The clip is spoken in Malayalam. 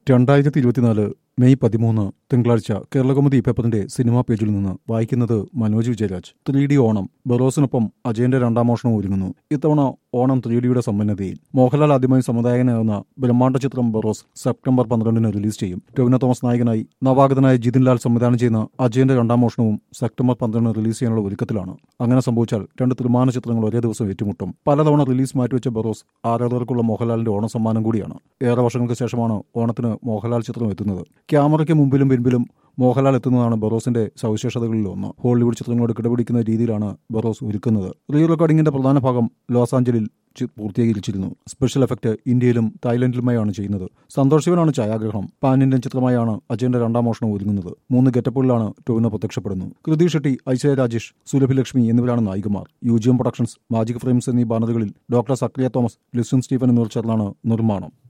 2024 മെയ് 13 തിങ്കളാഴ്ച കേരളകൗമുദി പേപ്പറിന്റെ സിനിമാ പേജിൽ നിന്ന് വായിക്കുന്നത് മനോജ് വിജയരാജ്. 3D ഓണം ബറോസിനൊപ്പം അജയന്റെ രണ്ടാം മോഷണവും ഒരുങ്ങുന്നു. ഇത്തവണ ഓണം 3Dയുടെ സമ്പന്നതയിൽ. മോഹൻലാൽ ആദ്യമായി സംവിധായകനാകുന്ന ബ്രഹ്മാണ്ഡ ചിത്രം ബറോസ് സെപ്റ്റംബർ 12 റിലീസ് ചെയ്യും. ടൊവിനോ തോമസ് നായകനായി നവാഗതനായ ജിതിൻ ലാൽ സംവിധാനം ചെയ്യുന്ന അജയന്റെ രണ്ടാം മോഷണവും സെപ്റ്റംബർ 12 റിലീസ് ചെയ്യാനുള്ള ഒരുക്കത്തിലാണ്. അങ്ങനെ സംഭവിച്ചാൽ രണ്ട് ത്രിമാന ചിത്രങ്ങൾ ഒരേ ദിവസം ഏറ്റുമുട്ടും. പലതവണ റിലീസ് മാറ്റിവെച്ച ബറോസ് ആരാധകർക്കുള്ള മോഹൻലാലിന്റെ ഓണ സമ്മാനം കൂടിയാണ്. ഏറെ വർഷങ്ങൾക്ക് ശേഷമാണ് ഓണത്തിന് മോഹൻലാൽ ചിത്രം എത്തുന്നത്. ക്യാമറയ്ക്ക് മുമ്പിലും പിൻപിലും മോഹൻലാൽ എത്തുന്നതാണ് ബറോസിന്റെ സവിശേഷതകളിൽ ഒന്ന്. ഹോളിവുഡ് ചിത്രങ്ങളോട് കിടപിടിക്കുന്ന രീതിയിലാണ് ബറോസ് ഒരുക്കുന്നത്. റീ റെക്കോർഡിംഗിന്റെ പ്രധാന ഭാഗം ലോസ് ആഞ്ചലിൽ പൂർത്തീകരിച്ചിരുന്നു. സ്പെഷ്യൽ എഫക്ട് ഇന്ത്യയിലും തായ്ലൻഡിലുമായാണ് ചെയ്യുന്നത്. സന്തോഷ് ശിവനാണ് ഛായാഗ്രഹണം. പാൻ ഇന്ത്യൻ ചിത്രമായാണ് അജയന്റെ രണ്ടാം മോഷണം ഒരുങ്ങുന്നത്. 3 ഗെറ്റപ്പുകളിലാണ് ടൊവിനോ പ്രത്യക്ഷപ്പെടുന്നു. കൃതി ഷെട്ടി, ഐശ്വര്യ രാജേഷ്, സുലഭി ലക്ഷ്മി എന്നിവരാണ് നായികമാർ. UGM പ്രൊഡക്ഷൻസ്, മാജിക് ഫ്രെയിംസ് എന്നീ ബാനറുകളിൽ ഡോക്ടർ സക്രിയ തോമസ്, ലിസ്വിൻ സ്റ്റീഫൻ എന്നിവർ ചേർന്നാണ് നിർമ്മാണം.